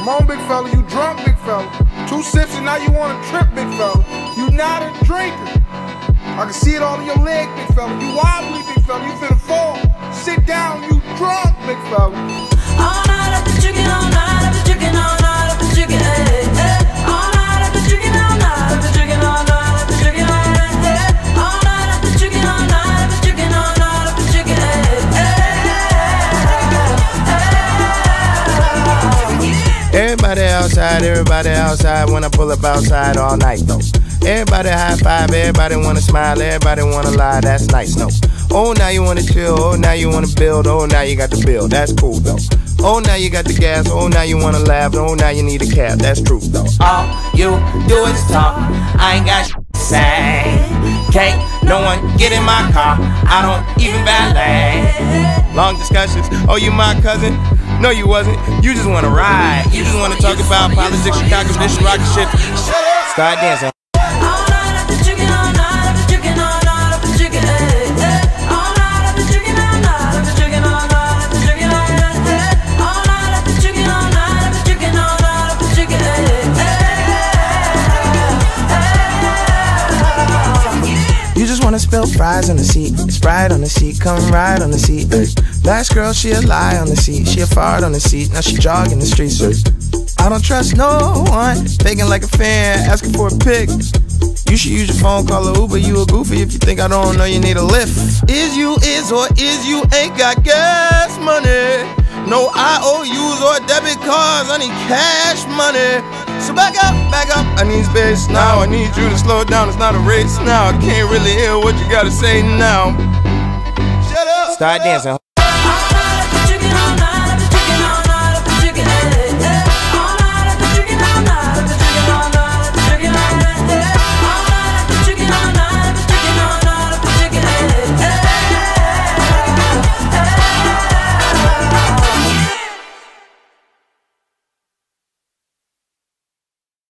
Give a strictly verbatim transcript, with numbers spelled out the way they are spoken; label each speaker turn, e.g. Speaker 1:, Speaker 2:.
Speaker 1: Come on, big fella, you drunk, big fella. Two sips and now you on a trip, big fella. You not a drinker. I can see it all in your leg, big fella. You wobbly, big fella. You finna fall. Sit down, you drunk, big fella.
Speaker 2: All night I've been drinking, all night I've been drinking, all night I've been drinking, eh, eh. All night I've been drinking, all night I've been drinking, all night I've been drinking, eh, eh. All night I've been drinking, all night I've been drinking, all night I've been drinking, eh, eh.
Speaker 3: Everybody outside, everybody outside. When I pull up outside all night though. Everybody high five, everybody wanna smile, everybody wanna lie, that's nice, no. Oh, now you wanna chill, oh, now you wanna build, oh, now you got the bill, that's cool though. Oh, now you got the gas, oh, now you wanna laugh, oh, now you need a cab, that's true though.
Speaker 4: All you do is talk, I ain't got shit to say. Can't no one get in my car, I don't even valet.
Speaker 3: Long discussions, oh, you my cousin? No, you wasn't, you just wanna ride. You just wanna talk about politics, Chicago, this rocket shit. Start dancing. You just wanna spill fries on the seat, Sprite on the seat, come ride on the seat. Ay. Last girl, she a lie on the seat, she a fart on the seat, now she jogging the streets. Ay. I don't trust no one, faking like a fan, asking for a pic. You should use your phone, call a Uber, you a goofy if you think I don't know you need a lift. Is you is or is you ain't got gas money? No I O Us or debit cards, I need cash money. So back up, back up, I need space now. I need you to slow it down, it's not a race now. I can't really hear what you gotta say now. Shut up. Start dancing.